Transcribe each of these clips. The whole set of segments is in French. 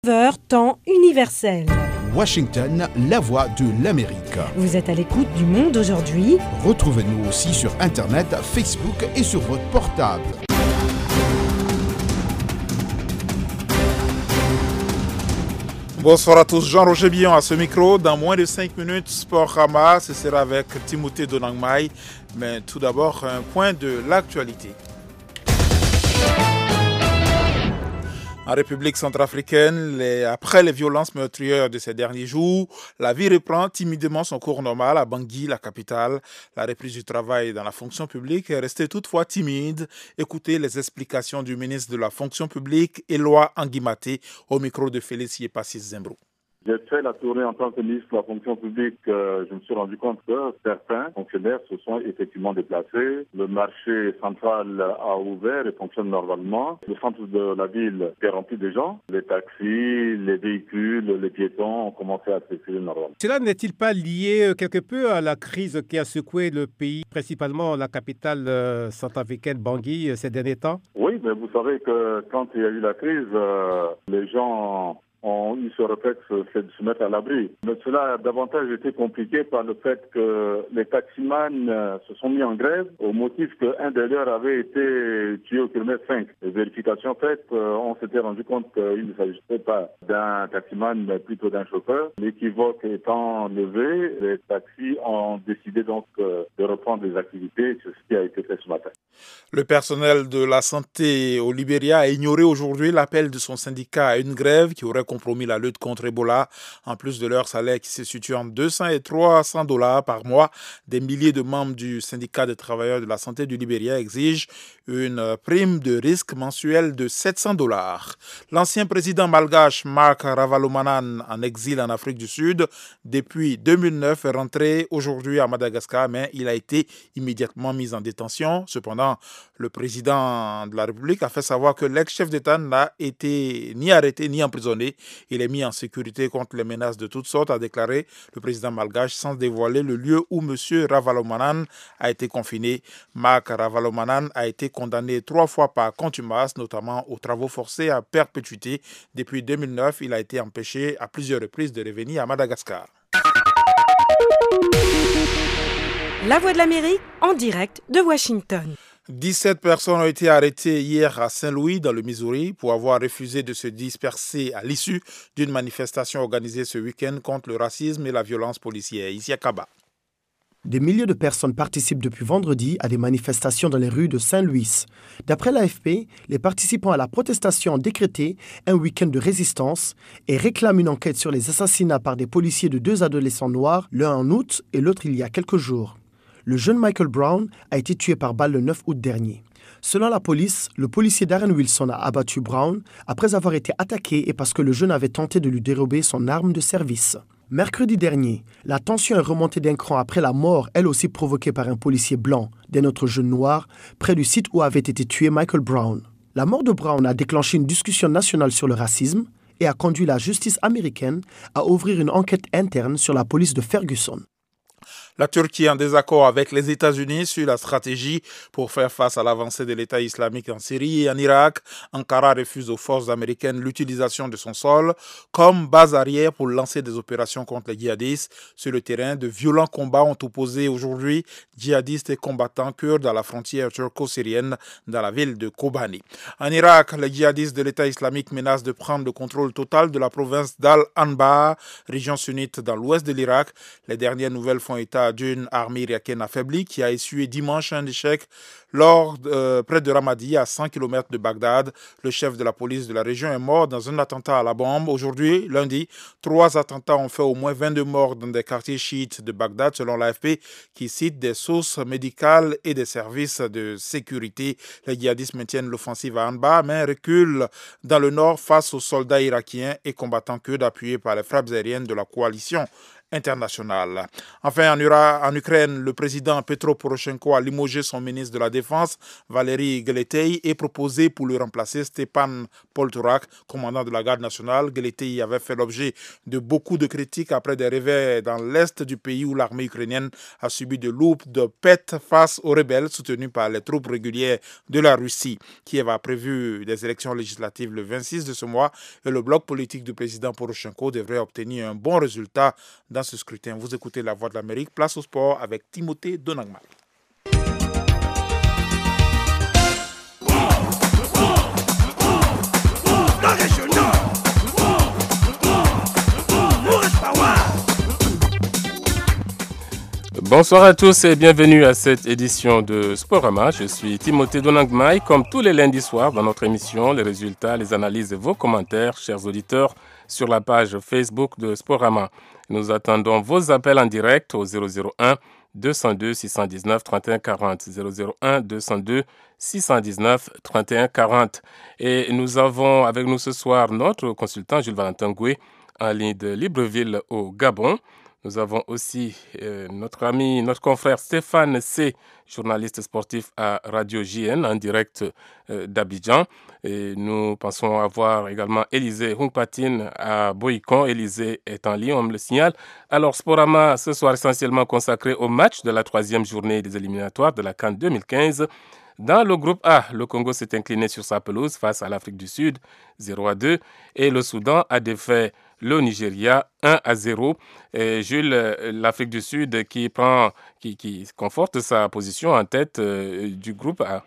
9h, temps universel. Washington, la voix de l'Amérique. Vous êtes à l'écoute du Monde aujourd'hui. Retrouvez-nous aussi sur Internet, Facebook et sur votre portable. Bonsoir à tous, Jean-Roger Billon à ce micro. Dans moins de 5 minutes, Sport Rama, ce sera avec Timothée Donangmai. Mais tout d'abord, un point de l'actualité. En République centrafricaine, après les violences meurtrières de ces derniers jours, la vie reprend timidement son cours normal à Bangui, la capitale. La reprise du travail dans la fonction publique est restée toutefois timide. Écoutez les explications du ministre de la fonction publique, Éloi Anguimaté, au micro de Félix Yepassis Zembro. J'ai fait la tournée en tant que ministre de la fonction publique. Je me suis rendu compte que certains fonctionnaires se sont effectivement déplacés. Le marché central a ouvert et fonctionne normalement. Le centre de la ville est rempli de gens. Les taxis, les véhicules, les piétons ont commencé à circuler normalement. Cela n'est-il pas lié quelque peu à la crise qui a secoué le pays, principalement la capitale centrafricaine Bangui ces derniers temps? Oui, mais vous savez que quand il y a eu la crise, les gens ont eu ce réflexe, c'est de se mettre à l'abri. Mais cela a davantage été compliqué par le fait que les taximans se sont mis en grève au motif qu'un des leurs avait été tué au kilomètre 5. Les vérifications faites, on s'était rendu compte qu'il ne s'agissait pas d'un taximan, mais plutôt d'un chauffeur. L'équivoque étant levé, les taxis ont décidé donc de reprendre les activités. C'est ce qui a été fait ce matin. Le personnel de la santé au Libéria a ignoré aujourd'hui l'appel de son syndicat à une grève qui aurait compromis la lutte contre Ebola. En plus de leur salaire qui se situe entre 200 et 300 dollars par mois, des milliers de membres du syndicat des travailleurs de la santé du Libéria exigent une prime de risque mensuelle de 700 dollars. L'ancien président malgache Marc Ravalomanan, en exil en Afrique du Sud depuis 2009, est rentré aujourd'hui à Madagascar, mais il a été immédiatement mis en détention. Cependant, le président de la République a fait savoir que l'ex-chef d'État n'a été ni arrêté ni emprisonné. Il est mis en sécurité contre les menaces de toutes sortes, a déclaré le président malgache sans dévoiler le lieu où M. Ravalomanan a été confiné. Marc Ravalomanan a été condamné 3 fois par contumace, notamment aux travaux forcés à perpétuité. Depuis 2009, il a été empêché à plusieurs reprises de revenir à Madagascar. La Voix de l'Amérique, en direct de Washington. 17 personnes ont été arrêtées hier à Saint-Louis, dans le Missouri, pour avoir refusé de se disperser à l'issue d'une manifestation organisée ce week-end contre le racisme et la violence policière. Ici à Kaba. Des milliers de personnes participent depuis vendredi à des manifestations dans les rues de Saint-Louis. D'après l'AFP, les participants à la protestation ont décrété un week-end de résistance et réclament une enquête sur les assassinats par des policiers de 2 adolescents noirs, l'un en août et l'autre il y a quelques jours. Le jeune Michael Brown a été tué par balle le 9 août dernier. Selon la police, le policier Darren Wilson a abattu Brown après avoir été attaqué et parce que le jeune avait tenté de lui dérober son arme de service. Mercredi dernier, la tension est remontée d'un cran après la mort, elle aussi provoquée par un policier blanc, d'un autre jeune noir, près du site où avait été tué Michael Brown. La mort de Brown a déclenché une discussion nationale sur le racisme et a conduit la justice américaine à ouvrir une enquête interne sur la police de Ferguson. La Turquie est en désaccord avec les États-Unis sur la stratégie pour faire face à l'avancée de l'État islamique en Syrie et en Irak. Ankara refuse aux forces américaines l'utilisation de son sol comme base arrière pour lancer des opérations contre les djihadistes. Sur le terrain, de violents combats ont opposé aujourd'hui djihadistes et combattants kurdes à la frontière turco-syrienne dans la ville de Kobani. En Irak, les djihadistes de l'État islamique menacent de prendre le contrôle total de la province d'Al-Anbar, région sunnite dans l'ouest de l'Irak. Les dernières nouvelles font état d'une armée irakienne affaiblie qui a essuyé dimanche un échec près de Ramadi, à 100 km de Bagdad. Le chef de la police de la région est mort dans un attentat à la bombe. Aujourd'hui, lundi, 3 attentats ont fait au moins 22 morts dans des quartiers chiites de Bagdad, selon l'AFP, qui cite des sources médicales et des services de sécurité. Les djihadistes maintiennent l'offensive à Anbar, mais reculent dans le nord face aux soldats irakiens et combattants kurdes appuyés par les frappes aériennes de la coalition internationale. Enfin, en Ukraine, le président Petro Poroshenko a limogé son ministre de la Défense, Valéry Geletey, et proposé pour le remplacer Stepan Poltorak, commandant de la garde nationale. Geletey avait fait l'objet de beaucoup de critiques après des réveils dans l'est du pays où l'armée ukrainienne a subi de lourdes pertes face aux rebelles soutenus par les troupes régulières de la Russie. Kiev a prévu des élections législatives le 26 de ce mois et le bloc politique du président Poroshenko devrait obtenir un bon résultat dans ce scrutin. Vous écoutez La Voix de l'Amérique, place au sport avec Timothée Donagmal. Bonsoir à tous et bienvenue à cette édition de Sporama. Je suis Timothée Donagmal. Comme tous les lundis soirs dans notre émission, les résultats, les analyses et vos commentaires, chers auditeurs, sur la page Facebook de Sporama. Nous attendons vos appels en direct au 001 202 619 31 40. 001 202 619 31 40. Et nous avons avec nous ce soir notre consultant Jules Valentin Goué en ligne de Libreville au Gabon. Nous avons aussi notre ami, notre confrère Stéphane C., journaliste sportif à Radio JN en direct d'Abidjan. Et nous pensons avoir également Élisée Hunkpatine à Boïcon. Élisée est en ligne, on me le signale. Alors, Sporama, ce soir essentiellement consacré au match de la 3e journée des éliminatoires de la CAN 2015. Dans le groupe A, le Congo s'est incliné sur sa pelouse face à l'Afrique du Sud, 0-2, et le Soudan a défait le Nigeria 1-0. Et Jules, l'Afrique du Sud qui conforte sa position en tête du groupe A.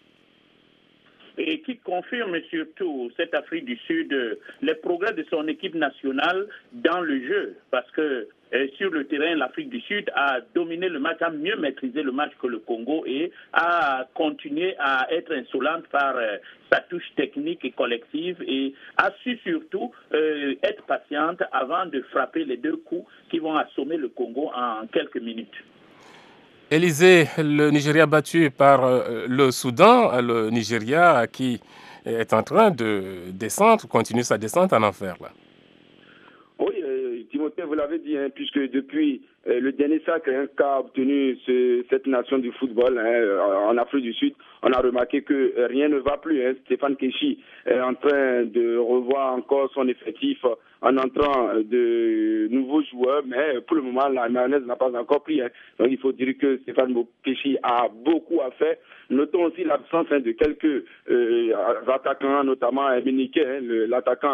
Et qui confirme surtout, cette Afrique du Sud, les progrès de son équipe nationale dans le jeu. Parce que sur le terrain, l'Afrique du Sud a dominé le match, a mieux maîtrisé le match que le Congo et a continué à être insolente par sa touche technique et collective et a su surtout être patiente avant de frapper les 2 coups qui vont assommer le Congo en quelques minutes. Élisée, le Nigeria battu par le Soudan, le Nigeria qui est en train de descendre, continue sa descente en enfer là. Oui, Timothée, vous l'avez dit, puisque depuis le dernier sacre qu'a obtenu cette nation du football en Afrique du Sud, on a remarqué que rien ne va plus. Stéphane Keshi est en train de revoir encore son effectif en entrant de nouveaux joueurs, mais pour le moment, la mayonnaise n'a pas encore pris. Donc il faut dire que Stéphane Keshi a beaucoup à faire. Notons aussi l'absence de quelques attaquants, notamment Benike, l'attaquant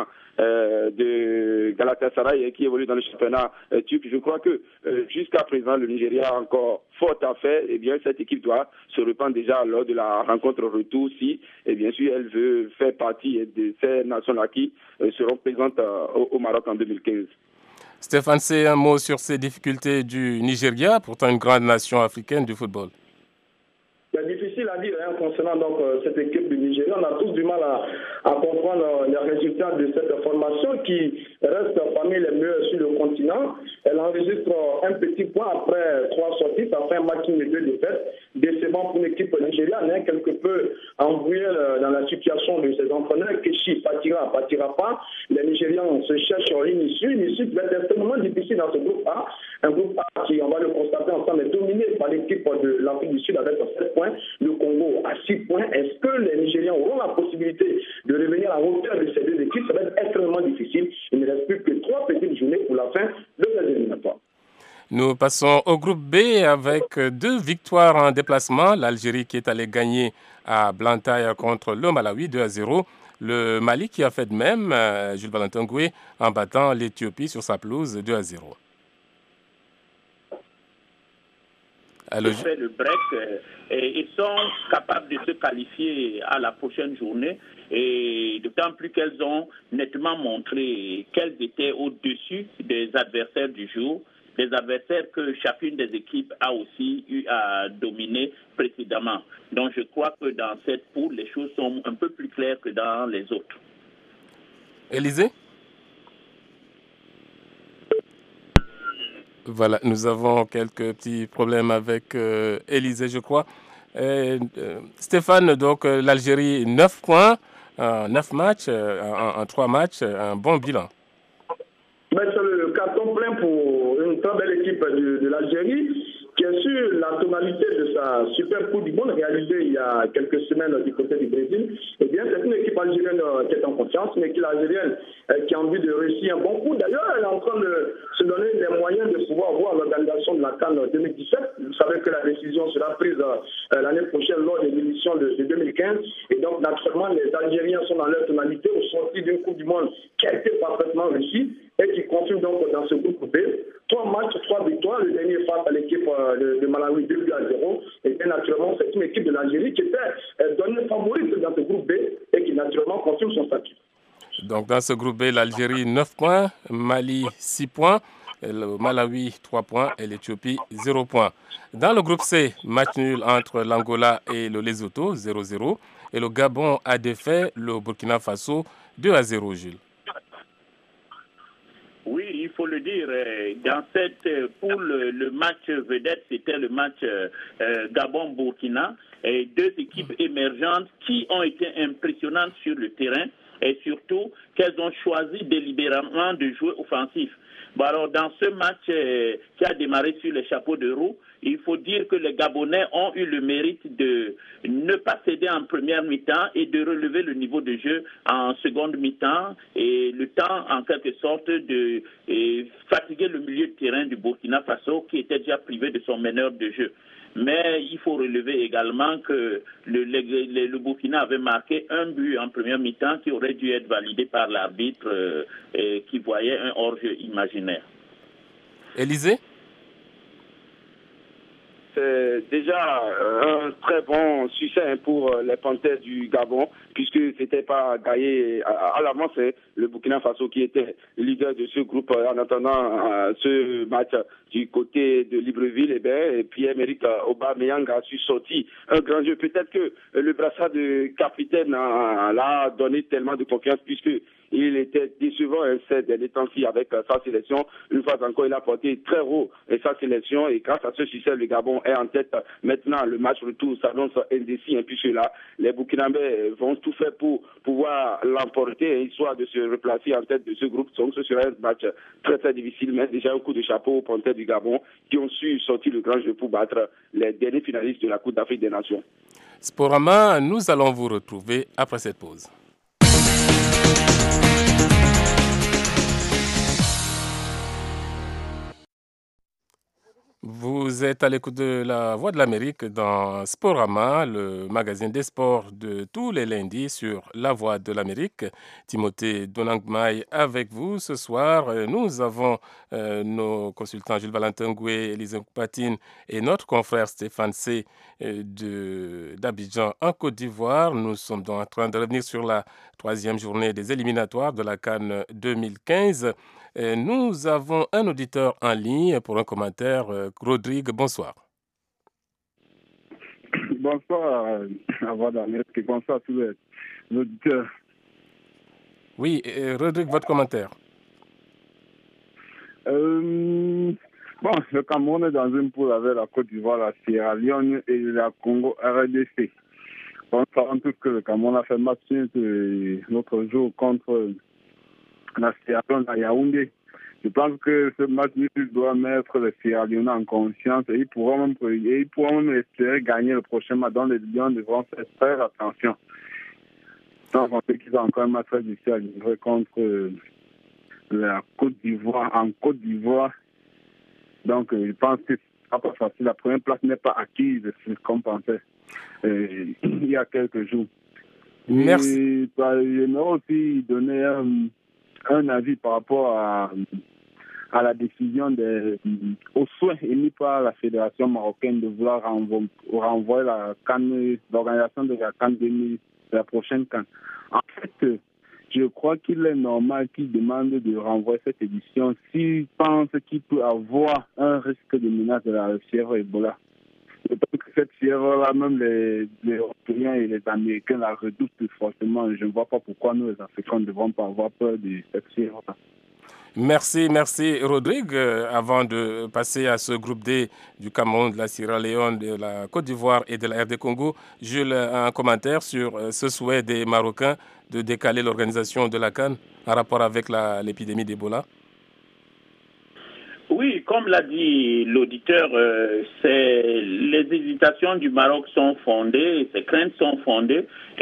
de Galatasaray qui évolue dans le championnat turc. Je crois que jusqu'à présent, le Nigeria a encore fort à faire. Et bien, cette équipe doit se reprendre déjà lors de la rencontre retour si, et bien sûr, elle veut faire partie de ces nations-là qui seront présentes au Maroc en 2015. Stéphane, c'est un mot sur ces difficultés du Nigeria, pourtant une grande nation africaine du football. C'est difficile à dire concernant donc cette équipe du Nigeria. On a tous du mal à comprendre les résultats de cette formation qui reste parmi les meilleurs sur le continent. Elle enregistre un petit point après 3 sorties, ça fait un match et 2 défaites. Décevant pour une équipe nigériane, quelque peu embrouillée dans la situation de ses entraîneurs. Keshi partira pas. Les Nigérians se cherchent une issue qui va être extrêmement difficile dans ce groupe A. Un groupe A qui, on va le constater ensemble, est dominé par l'équipe de l'Afrique du Sud avec 7 points. Le Congo à 6 points. Est-ce que les Nigérians auront la possibilité de revenir à hauteur de ces 2 équipes? Ça va être extrêmement difficile. Il ne reste plus que 3 petites journées pour la fin de ces éliminatoires. Nous passons au groupe B avec 2 victoires en déplacement. L'Algérie qui est allée gagner à Blantyre contre le Malawi 2-0. Le Mali qui a fait de même, Jules Valentin Goué, en battant l'Éthiopie sur sa pelouse 2-0. Fait le break et ils sont capables de se qualifier à la prochaine journée et d'autant plus qu'elles ont nettement montré qu'elles étaient au-dessus des adversaires du jour, des adversaires que chacune des équipes a aussi eu à dominer précédemment. Donc je crois que dans cette poule, les choses sont un peu plus claires que dans les autres. Élisée ? Voilà, nous avons quelques petits problèmes avec Élisée, je crois. Stéphane, donc l'Algérie, 9 points, 9 matchs, en 3 matchs, un bon bilan. Mais c'est le carton plein pour une belle équipe de l'Algérie, qui est sur la tonalité de sa super Coupe du Monde réalisée il y a quelques semaines du côté du Brésil. Eh bien, c'est une équipe algérienne qui est en confiance, une équipe algérienne qui a envie de réussir un bon coup. D'ailleurs, elle est en train de se donner les moyens de pouvoir voir l'organisation de la CAN 2017. Vous savez que la décision sera prise l'année prochaine lors des émissions de 2015. Et donc, naturellement, les Algériens sont dans leur tonalité au sortir d'une Coupe du Monde qui a été parfaitement réussie et qui confirme donc dans ce groupe B. 3 matchs, 3 victoires, le dernier face à l'équipe de Malawi 2-0. Et bien naturellement, c'est une équipe de l'Algérie qui était donnée favorite dans ce groupe B et qui naturellement confirme son statut. Donc dans ce groupe B, l'Algérie 9 points, Mali 6 points, le Malawi 3 points et l'Éthiopie 0 points. Dans le groupe C, match nul entre l'Angola et le Lesotho 0-0 et le Gabon a défait le Burkina Faso 2-0, Jules. Oui, il faut le dire, dans cette poule, le match vedette, c'était le match Gabon-Burkina, et deux équipes émergentes qui ont été impressionnantes sur le terrain et surtout qu'elles ont choisi délibérément de jouer offensif. Bon, alors, dans ce match qui a démarré sur les chapeaux de roue, il faut dire que les Gabonais ont eu le mérite de ne pas céder en première mi-temps et de relever le niveau de jeu en seconde mi-temps et le temps, en quelque sorte, de fatiguer le milieu de terrain du Burkina Faso qui était déjà privé de son meneur de jeu. Mais il faut relever également que le Burkina avait marqué un but en première mi-temps qui aurait dû être validé par l'arbitre qui voyait un hors-jeu imaginaire. Élysée ? C'est déjà un très bon succès pour les Panthères du Gabon, puisque c'était pas gagné à l'avance, c'est le Burkina Faso qui était le leader de ce groupe en attendant ce match du côté de Libreville. Et Pierre-Emerick Aubameyang a su sortir un grand jeu. Peut-être que le brassard de capitaine l'a donné tellement de confiance, puisque il était décevant ces derniers temps-ci avec sa sélection. Une fois encore, il a porté très haut sa sélection et grâce à ce succès, le Gabon est en tête. Maintenant, le match retour s'annonce indécis, puisque là, les Burkinabés vont tout faire pour pouvoir l'emporter, histoire de se replacer en tête de ce groupe. Donc, ce sera un match très très difficile, mais déjà un coup de chapeau aux Panthères du Gabon qui ont su sortir le grand jeu pour battre les derniers finalistes de la Coupe d'Afrique des Nations. Sporama, nous allons vous retrouver après cette pause. Vous êtes à l'écoute de la Voix de l'Amérique dans Sporama, le magazine des sports de tous les lundis sur la Voix de l'Amérique. Timothée Donangmai avec vous ce soir. Nous avons nos consultants Jules Valentin Goué, Élise Patine et notre confrère Stéphane C. d'Abidjan en Côte d'Ivoire. Nous sommes donc en train de revenir sur la 3e journée des éliminatoires de la CAN 2015. Nous avons un auditeur en ligne pour un commentaire. Rodrigue, bonsoir. Bonsoir à Voix de l'Amérique, bonsoir à tous les auditeurs. Oui, Rodrigue, votre commentaire. Le Cameroun est dans une poule avec la Côte d'Ivoire, la Sierra Leone et la Congo RDC. On sait tous que le Cameroun a fait match l'autre jour contre la Sierra Leone à Yaoundé. Je pense que ce match doit mettre les Sierra Leone en conscience et ils pourront même espérer gagner le prochain match. Donc les Lions devront faire attention. Donc on sait qu'ils ont encore un match très difficile à livrer contre la Côte d'Ivoire en Côte d'Ivoire. Donc je pense que ce sera pas facile. La première place n'est pas acquise, comme on pensait il y a quelques jours. Merci. J'aimerais aussi donner un avis par rapport à la décision au souhait émis par la Fédération marocaine de vouloir renvoyer l'organisation de la CAN 2000, la prochaine CAN. En fait, je crois qu'il est normal qu'ils demandent de renvoyer cette édition s'ils pensent qu'il peut avoir un risque de menace de la fièvre Ebola. Je pense que cette fièvre-là, même les Européens et les Américains la redoutent plus fortement. Je ne vois pas pourquoi nous, les Africains, ne devrons pas avoir peur de cette fièvre-là. Merci Rodrigue. Avant de passer à ce groupe D du Cameroun, de la Sierra Leone, de la Côte d'Ivoire et de la RD Congo, Jules a un commentaire sur ce souhait des Marocains de décaler l'organisation de la CAN en rapport avec l'épidémie d'Ebola. Oui, comme comme l'a dit l'auditeur, les hésitations du Maroc sont fondées, ces craintes sont fondées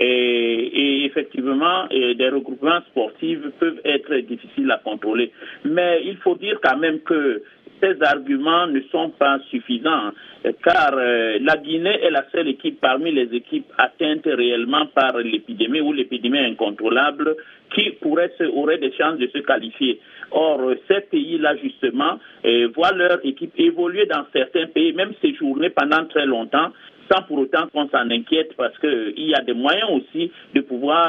et effectivement, des regroupements sportifs peuvent être difficiles à contrôler. Mais il faut dire quand même que ces arguments ne sont pas suffisants, car la Guinée est la seule équipe parmi les équipes atteintes réellement par l'épidémie ou l'épidémie incontrôlable qui aurait des chances de se qualifier. Or, ces pays-là, justement, voient leur équipe évoluer dans certains pays, même séjourner pendant très longtemps, sans pour autant qu'on s'en inquiète, parce qu'il y a des moyens aussi de pouvoir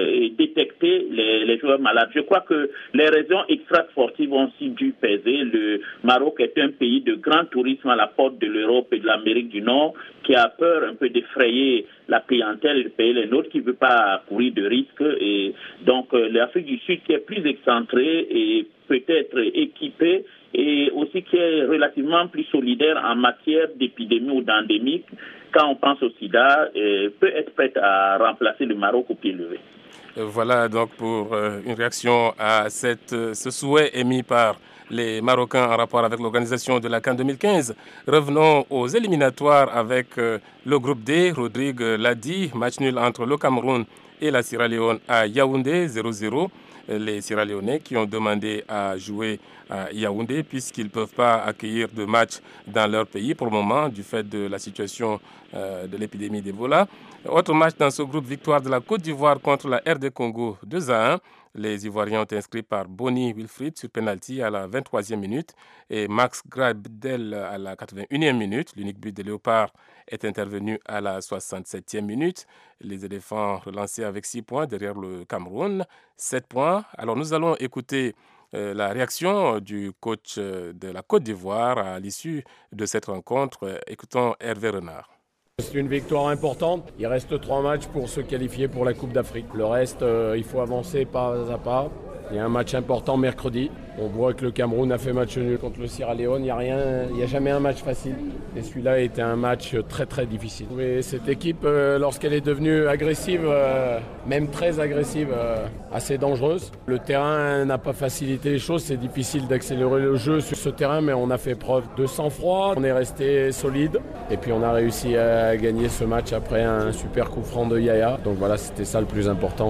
détecter les joueurs malades. Je crois que les raisons extra-sportives ont aussi dû peser. Le Maroc est un pays de grand tourisme à la porte de l'Europe et de l'Amérique du Nord, qui a peur un peu d'effrayer la clientèle et de payer les nôtres, qui ne veut pas courir de risques. Et donc, l'Afrique du Sud, qui est plus excentrée et peut-être équipée, et aussi qui est relativement plus solidaire en matière d'épidémie ou d'endémique, quand on pense au sida, peut être prête à remplacer le Maroc au pied levé. Voilà donc pour une réaction à ce souhait émis par les Marocains en rapport avec l'organisation de la CAN 2015. Revenons aux éliminatoires avec le groupe D. Rodrigue l'a dit, match nul entre le Cameroun et la Sierra Leone à Yaoundé, 0-0. Les Sierra-Léonais qui ont demandé à jouer à Yaoundé puisqu'ils ne peuvent pas accueillir de match dans leur pays pour le moment du fait de la situation de l'épidémie d'Ebola. Autre match dans ce groupe, victoire de la Côte d'Ivoire contre la RD Congo 2-1. Les Ivoiriens ont inscrit par Bonny Wilfried sur penalty à la 23e minute et Max Grabdel à la 81e minute. L'unique but des Léopards est intervenu à la 67e minute. Les éléphants relancés avec 6 points derrière le Cameroun, 7 points. Alors nous allons écouter la réaction du coach de la Côte d'Ivoire à l'issue de cette rencontre. Écoutons Hervé Renard. C'est une victoire importante. Il reste 3 matchs pour se qualifier pour la Coupe d'Afrique. Le reste, il faut avancer pas à pas. Il y a un match important mercredi. On voit que le Cameroun a fait match nul contre le Sierra Leone. Il n'y a jamais un match facile. Et celui-là a été un match très très difficile. Mais cette équipe, lorsqu'elle est devenue agressive, même très agressive, assez dangereuse. Le terrain n'a pas facilité les choses. C'est difficile d'accélérer le jeu sur ce terrain, mais on a fait preuve de sang-froid. On est resté solide. Et puis on a réussi à gagner ce match après un super coup franc de Yaya. Donc voilà, c'était ça le plus important.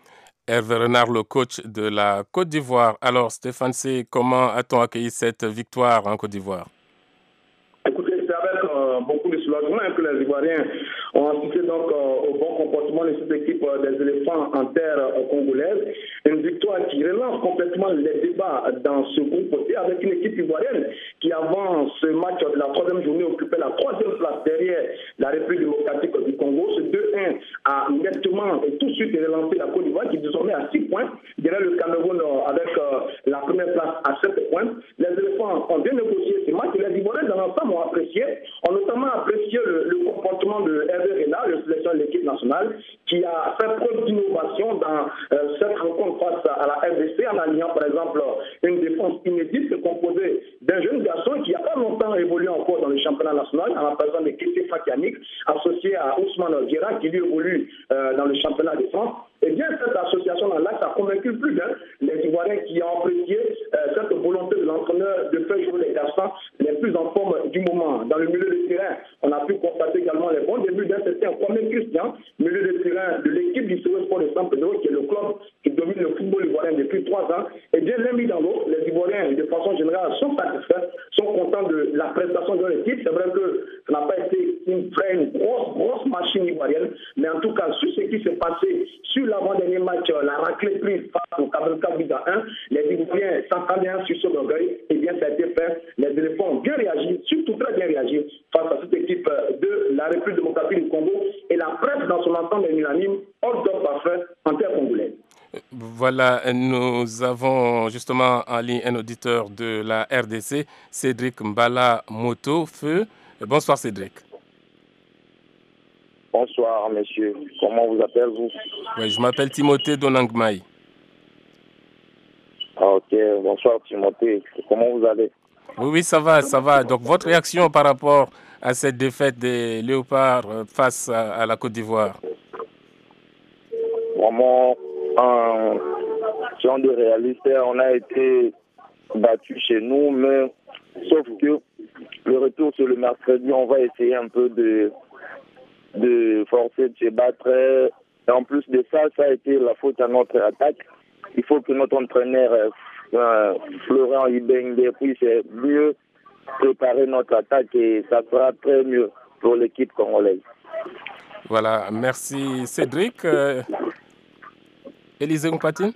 Hervé Renard, le coach de la Côte d'Ivoire. Alors, Stéphane C., comment a-t-on accueilli cette victoire en Côte d'Ivoire? Écoutez, c'est avec beaucoup de soulagement que les Ivoiriens ont assisté donc au bon comportement de cette équipe des éléphants en terre congolaise. Une victoire qui relance complètement les débats dans ce groupe et avec une équipe ivoirienne qui, avant ce match de la 3e journée, occupait la 3e place derrière la République démocratique du Congo. Ce 2-1 a nettement et tout de suite relancé la Côte d'Ivoire qui est désormais à 6 points, derrière le Cameroun avec la première place à 7 points. Les éléphants ont bien négocié ce match et les Ivoiriens dans l'ensemble ont apprécié, ont notamment apprécié le comportement de Hervé Renard, le sélectionneur de l'équipe nationale, qui a fait preuve d'innovation dans cette rencontre face à la RDC en alliant par exemple une défense inédite composée d'un jeune garçon qui n'a pas longtemps évolué encore dans le championnat national, en la présence de Kété Fakianik, associé à Ousmane Guerra qui lui évolue dans le championnat de France. Et bien cette association dans l'axe a convaincu plus d'un les Ivoiriens qui ont apprécié cette volonté de l'entraîneur de faire jouer les garçons les plus en forme du moment. Dans le milieu de terrain, on a pu constater également les bons débuts d'un certain Kwame Christian, milieu de terrain de l'équipe du CE Sport de San Pedro, qui est le club qui domine le football ivoirien depuis 3 ans. Et bien l'un mis dans l'autre, les Ivoiriens de façon générale sont satisfaits, sont contents de la prestation de l'équipe. C'est vrai que ça n'a pas été une grosse machine ivoirienne, mais en tout cas, sur ce qui s'est passé sur l'avant-dernier match, la raclée prise face au Cameroun 4-1, les Ivoiriens s'entendaient sur ce orgueil, et bien ça a été fait. Les éléphants ont bien réagi, surtout très bien réagi, face à cette équipe de la République démocratique du Congo, et la presse dans son ensemble est unanime, hors d'or parfait en terre congolaise. Voilà, nous avons justement en ligne un auditeur de la RDC, Cédric Mbala Moto Feu. Bonsoir Cédric. Bonsoir monsieur, comment vous appelez-vous? Oui, je m'appelle Timothée Donangmaï. Ok, bonsoir Timothée, comment vous allez? Oui, ça va. Donc votre réaction par rapport à cette défaite des Léopards face à la Côte d'Ivoire? Vraiment, si on est réaliste, on a été battus chez nous, mais Sauf que le retour sur le mercredi, on va essayer un peu de forcer, de se battre. Et en plus de ça, ça a été la faute à notre attaque. Il faut que notre entraîneur, Florent Ibenge, puisse mieux préparer notre attaque et ça sera très mieux pour l'équipe congolaise. Voilà, merci Cédric. Élisée Mpatine.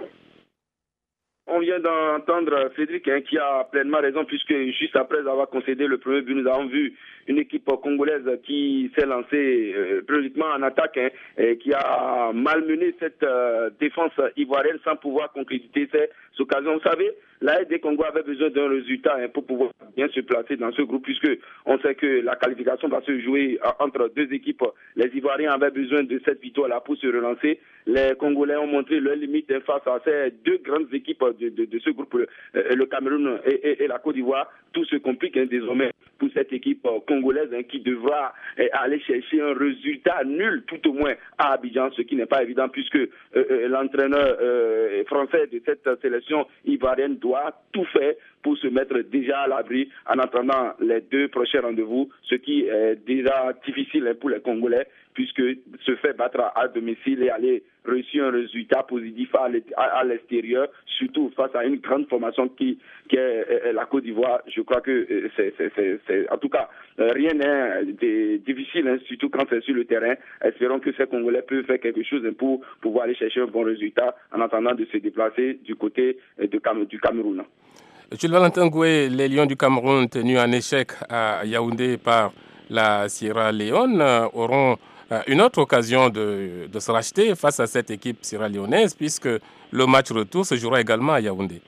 On vient d'entendre Cédric qui a pleinement raison puisque juste après avoir concédé le premier but, nous avons vu une équipe congolaise qui s'est lancée prioritairement en attaque et qui a malmené cette défense ivoirienne sans pouvoir concrétiser ses occasions. Vous savez, la RD Congo avait besoin d'un résultat pour pouvoir bien se placer dans ce groupe puisque on sait que la qualification va se jouer entre deux équipes. Les Ivoiriens avaient besoin de cette victoire-là pour se relancer. Les Congolais ont montré leurs limites face à ces deux grandes équipes de ce groupe, le Cameroun et la Côte d'Ivoire. Tout se complique désormais pour cette équipe congolaise qui devra aller chercher un résultat nul, tout au moins à Abidjan, ce qui n'est pas évident puisque l'entraîneur français de cette sélection ivoirienne doit tout faire pour se mettre déjà à l'abri en attendant les deux prochains rendez-vous, ce qui est déjà difficile pour les Congolais puisque se faire battre à domicile et aller réussir un résultat positif à l'extérieur, surtout face à une grande formation qui est la Côte d'Ivoire. Je crois que c'est en tout cas, rien n'est difficile, surtout quand c'est sur le terrain. Espérons que ces Congolais peuvent faire quelque chose pour pouvoir aller chercher un bon résultat en attendant de se déplacer du côté du Cameroun. Jules Valentin Goué, les Lions du Cameroun tenus en échec à Yaoundé par la Sierra Leone auront une autre occasion de se racheter face à cette équipe sierra-léonaise puisque le match retour se jouera également à Yaoundé.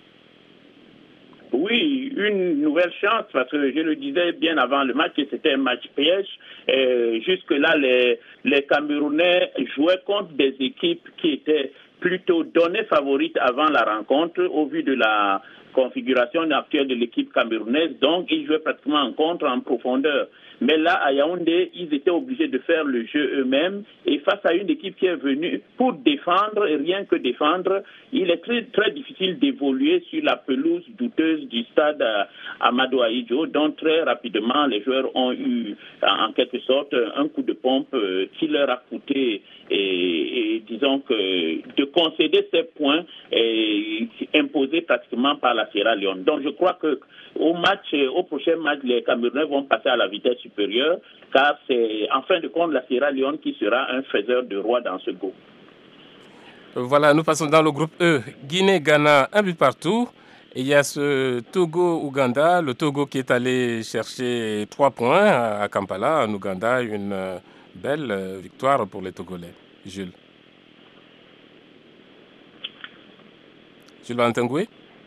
Oui, une nouvelle chance parce que je le disais bien avant le match que c'était un match piège. Jusque-là, les Camerounais jouaient contre des équipes qui étaient plutôt données favorites avant la rencontre au vu de la configuration actuelle de l'équipe camerounaise. Donc, ils jouaient pratiquement en contre en profondeur. Mais là, à Yaoundé, ils étaient obligés de faire le jeu eux-mêmes. Et face à une équipe qui est venue pour défendre, et rien que défendre, il est très, très difficile d'évoluer sur la pelouse douteuse du stade Amadou Ahidjo. Donc, très rapidement, les joueurs ont eu, en quelque sorte, un coup de pompe qui leur a coûté, et disons que, de concéder ces points imposés pratiquement par la Sierra Leone. Donc, je crois que au prochain match, les Camerounais vont passer à la vitesse supérieure, car c'est en fin de compte la Sierra Leone qui sera un faiseur de roi dans ce groupe. Voilà, nous passons dans le groupe E. Guinée-Ghana, un but partout. Et il y a ce Togo-Ouganda, le Togo qui est allé chercher 3 points à Kampala, en Ouganda, une belle victoire pour les Togolais. Jules Valentin Goué.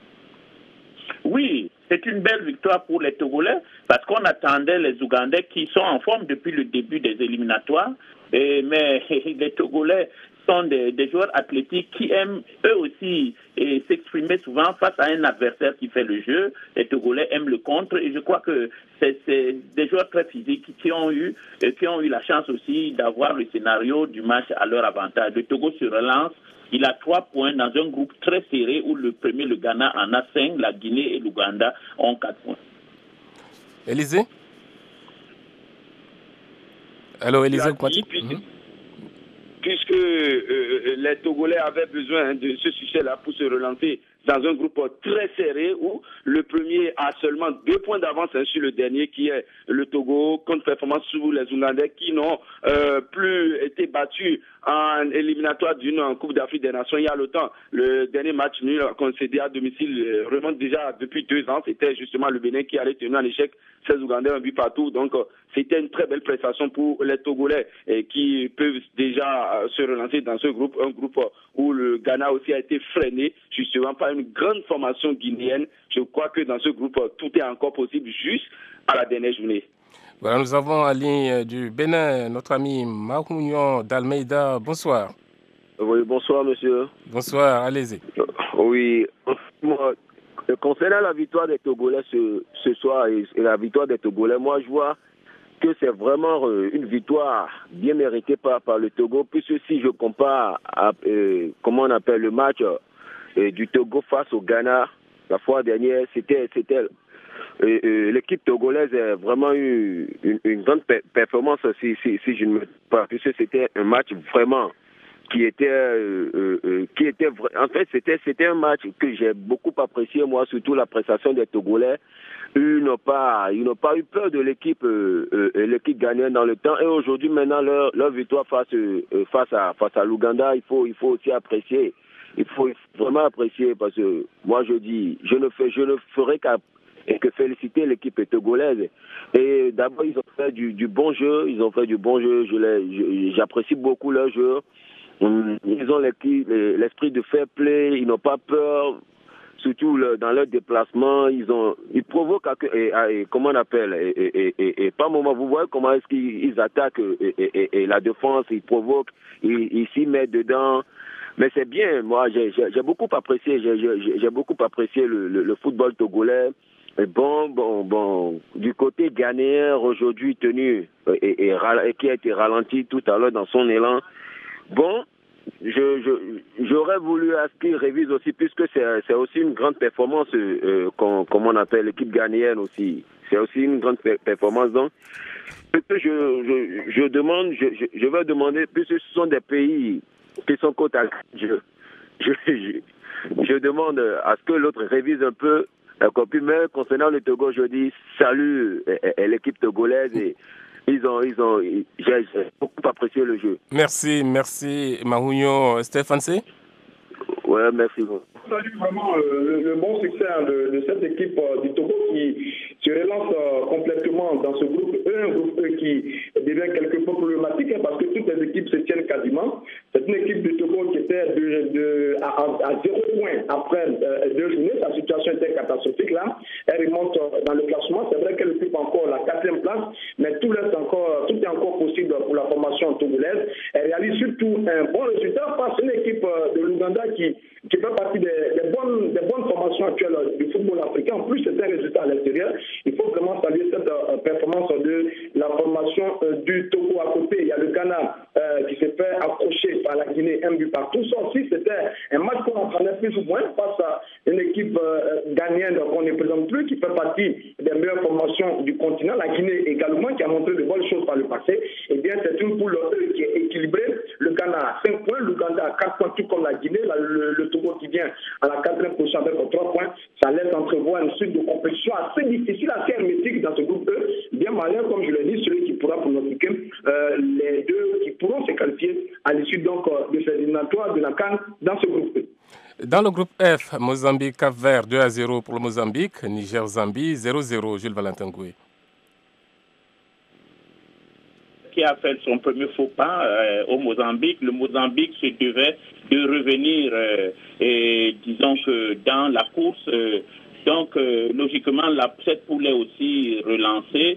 Oui, c'est une belle victoire pour les Togolais parce qu'on attendait les Ougandais qui sont en forme depuis le début des éliminatoires. Mais les Togolais sont des joueurs athlétiques qui aiment eux aussi s'exprimer souvent face à un adversaire qui fait le jeu. Les Togolais aiment le contre et je crois que c'est des joueurs très physiques qui ont eu la chance aussi d'avoir le scénario du match à leur avantage. Le Togo se relance. Il a 3 points dans un groupe très serré où le premier, le Ghana, en a 5, la Guinée et l'Ouganda ont 4 points. Élisée? Allô, Élisée, puisque les Togolais avaient besoin de ce succès-là pour se relancer dans un groupe très serré où le premier a seulement 2 points d'avance sur le dernier qui est le Togo, contre-performance sur les Ougandais qui n'ont plus été battus en éliminatoire d'une Coupe d'Afrique des Nations il y a longtemps. Le dernier match nul concédé à domicile remonte déjà depuis 2 ans. C'était justement le Bénin qui allait tenir en échec 16 Ougandais, un but partout. Donc c'était une très belle prestation pour les Togolais qui peuvent déjà se relancer dans ce groupe, un groupe où le Ghana aussi a été freiné justement par une grande formation guinéenne. Je crois que dans ce groupe, tout est encore possible juste à la dernière journée. Voilà, nous avons en ligne du Bénin notre ami Mahounion d'Almeida. Bonsoir. Oui, bonsoir monsieur. Bonsoir, allez-y. Oui, concernant la victoire des Togolais ce soir et la victoire des Togolais, moi je vois que c'est vraiment une victoire bien méritée par le Togo, puisque si je compare comment on appelle le match du Togo face au Ghana la fois dernière, c'était l'équipe togolaise a vraiment eu une grande performance, si je ne me trompe pas, puisque c'était un match vraiment qui était en fait c'était un match que j'ai beaucoup apprécié, moi, surtout la prestation des Togolais. Ils n'ont pas eu peur de l'équipe ghanéenne dans le temps, et aujourd'hui maintenant leur victoire face à l'Ouganda, il faut aussi apprécier. Il faut vraiment apprécier, parce que moi je dis, je ne ferai que féliciter l'équipe togolaise. Et d'abord, ils ont fait du bon jeu, j'apprécie beaucoup leur jeu. Ils ont l'esprit de fair play, ils n'ont pas peur, surtout dans leur déplacement, ils provoquent, comment on appelle, et par moment, vous voyez comment est-ce qu'ils attaquent et la défense, ils provoquent, ils s'y mettent dedans. Mais c'est bien, moi j'ai beaucoup apprécié, le football togolais. Et bon, du côté ghanéen aujourd'hui tenu et qui a été ralenti tout à l'heure dans son élan. Bon, j'aurais voulu à ce qu'il révise aussi, puisque c'est aussi une grande performance, comme on appelle l'équipe ghanéenne aussi. C'est aussi une grande performance. Donc, ce que je demande, je vais demander, puisque ce sont des pays qui sont côte à côte, je demande à ce que l'autre révise un peu. Mais concernant le Togo, je dis salut l'équipe togolaise, et j'ai beaucoup apprécié le jeu. Merci Mahunyo. Stéphane C. Ouais, merci. Je salue vraiment le bon succès de cette équipe du Togo qui se relance complètement dans ce groupe E, un groupe E qui devient quelque peu problématique, parce que toutes les équipes se tiennent quasiment. C'est une équipe du Togo qui était à 0 points après 2 journées. Sa situation était catastrophique là. Elle remonte dans le classement. C'est vrai qu'elle occupe encore la 4e place, mais tout est encore possible pour la formation togolaise. Elle réalise surtout un bon résultat face à une équipe de l'Ouganda qui fait partie des bonnes formations actuelles du football africain. En plus, c'est un résultat à l'extérieur. Il faut vraiment saluer cette performance de la formation du Togo. À côté, il y a le Ghana qui s'est fait accrocher par la Guinée, un but partout. Ça aussi, c'était un match qu'on entraînait plus ou moins face à une équipe ghanéenne qu'on ne présente plus, qui fait partie des meilleures formations du continent. La Guinée également, qui a montré de bonnes choses par le passé. Eh bien, c'est une poule qui est équilibrée. Le Ghana a 5 points, l'Ouganda a 4 points, tout comme la Guinée. Le Togo qui vient à la 4e position avec 3 points. Ça laisse entrevoir une suite de compétition assez difficile, assez hermétique dans ce groupe E. Bien malin, comme je l'ai dit, celui qui pourra pronostiquer les deux qui pourront se qualifier à l'issue donc de ces éliminatoires de la CAN dans ce groupe E. Dans le groupe F, Mozambique, Cap-Vert 2-0 pour le Mozambique, Niger-Zambie 0-0, Jules Valentin Goué. Qui a fait son premier faux pas au Mozambique. Le Mozambique se devait de revenir, disons que dans la course. Donc, logiquement, cette poule est aussi relancée.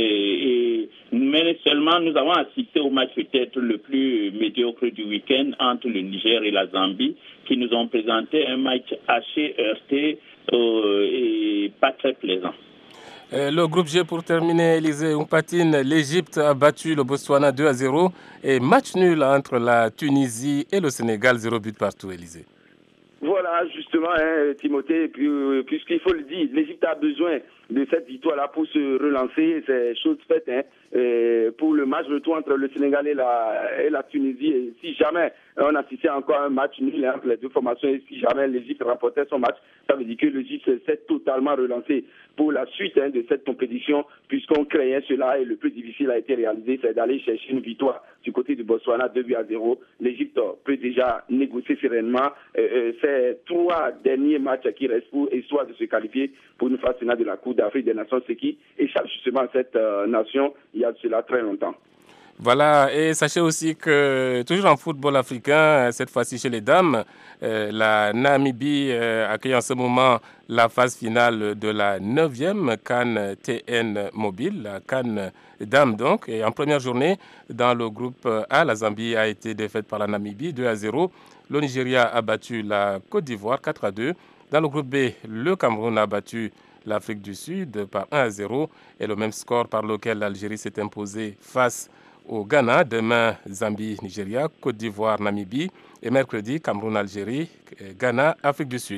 Mais seulement, nous avons assisté au match peut-être le plus médiocre du week-end entre le Niger et la Zambie, qui nous ont présenté un match assez heurté et pas très plaisant. Le groupe G pour terminer, Élisée Ompatine, l'Égypte a battu le Botswana 2-0 et match nul entre la Tunisie et le Sénégal, 0 but partout, Élisée. Voilà, justement, Timothée, puisqu'il faut le dire, l'Égypte a besoin de cette victoire-là pour se relancer, c'est chose faite pour le match retour entre le Sénégal et la Tunisie. Et si jamais on assistait encore à un match nul entre les deux formations, et si jamais l'Égypte remportait son match, ça veut dire que l'Égypte s'est totalement relancée pour la suite de cette compétition, puisqu'on craignait cela et le plus difficile a été réalisé, c'est d'aller chercher une victoire du côté du Botswana 2-0. L'Égypte peut déjà négocier sereinement ces 3 derniers matchs qui restent pour histoire de se qualifier pour une phase finale de la Coupe d'Afrique des Nations, ce qui échappe justement à cette nation il y a cela très longtemps. Voilà, et sachez aussi que, toujours en football africain, cette fois-ci chez les dames, la Namibie accueille en ce moment la phase finale de la 9e CAN TN Mobile, la CAN Dames donc. Et en première journée, dans le groupe A, la Zambie a été défaite par la Namibie 2-0. Le Nigeria a battu la Côte d'Ivoire 4-2. Dans le groupe B, le Cameroun a battu l'Afrique du Sud par 1-0. Et le même score par lequel l'Algérie s'est imposée face au Ghana. Demain, Zambie, Nigeria, Côte d'Ivoire, Namibie. Et mercredi, Cameroun, Algérie, Ghana, Afrique du Sud.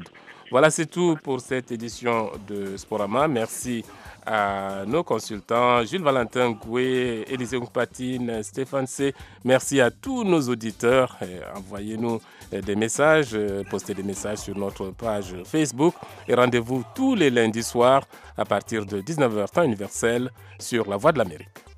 Voilà, c'est tout pour cette édition de Sporama. Merci à nos consultants, Jules Valentin Goué, Élisée Oukpatine, Stéphane C. Merci à tous nos auditeurs. Envoyez-nous des messages, postez des messages sur notre page Facebook et rendez-vous tous les lundis soirs à partir de 19h temps universel sur La Voix de l'Amérique.